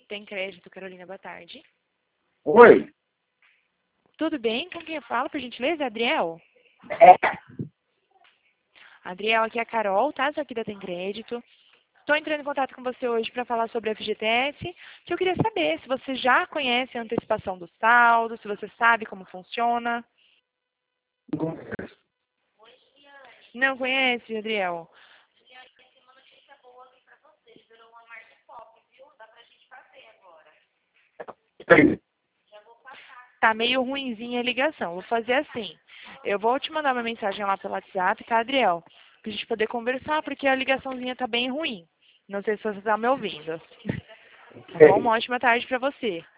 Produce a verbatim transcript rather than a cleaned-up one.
Tem crédito, Carolina, boa tarde. Oi. Tudo bem? Com quem eu falo, por gentileza? Adriel? É. Adriel, aqui é a Carol, tá? Sou aqui da Tem Crédito. Estou entrando em contato com você hoje para falar sobre a F G T S, que eu queria saber se você já conhece a antecipação do saldo, se você sabe como funciona. Não conhece, Adriel? Sim. Tá meio ruinzinha a ligação. Vou fazer assim. Eu vou te mandar uma mensagem lá pelo WhatsApp, tá, Adriel? Pra gente poder conversar, porque a ligaçãozinha tá bem ruim. Não sei se você tá me ouvindo. Tá bom? Uma ótima tarde pra você.